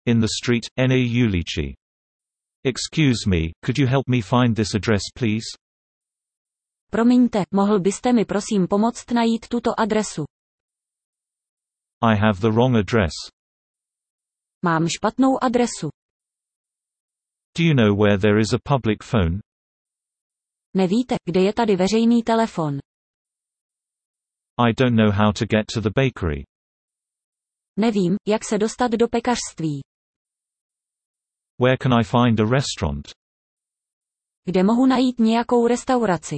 In the street, na ulici. Excuse me, could you help me find this address please? Promiňte, mohl byste mi prosím pomoct najít tuto adresu? I have the wrong address. Mám špatnou adresu. Do you know where there is a public phone? Nevíte, kde je tady veřejný telefon? I don't know how to get to the bakery. Nevím, jak se dostat do pekařství. Where can I find a restaurant? Kde mohu najít nějakou restauraci?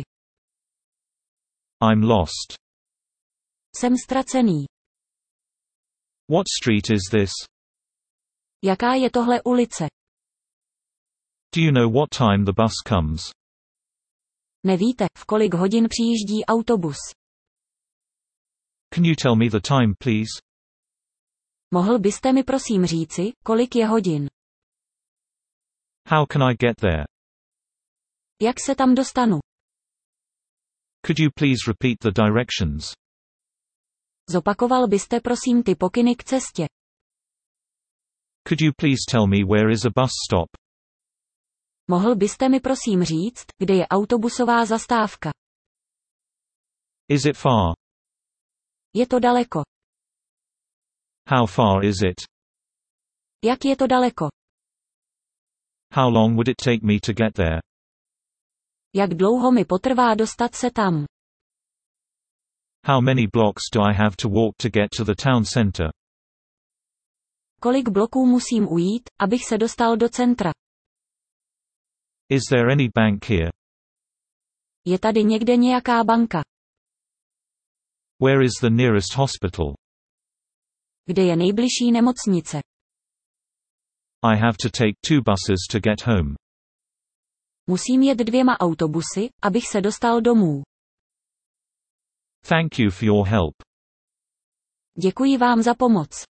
I'm lost. Jsem ztracený. What street is this? Jaká je tohle ulice? Do you know what time the bus comes? Nevíte, v kolik hodin přijíždí autobus? Can you tell me the time please? Mohl byste mi prosím říci, kolik je hodin? How can I get there? Jak se tam dostanu? Could you please repeat the directions? Zopakoval byste prosím ty pokyny k cestě? Could you please tell me where is a bus stop? Mohl byste mi prosím říct, kde je autobusová zastávka? Is it far? Je to daleko. How far is it? Jak je to daleko? How long would it take me to get there? Jak dlouho mi potrvá dostat se tam? How many blocks do I have to walk to get to the town center? Kolik bloků musím ujít, abych se dostal do centra? Is there any bank here? Je tady někde nějaká banka? Where is the nearest hospital? Kde je nejbližší nemocnice? I have to take 2 buses to get home. Musím jet 2 autobusy, abych se dostal domů. Thank you for your help. Děkuji vám za pomoc.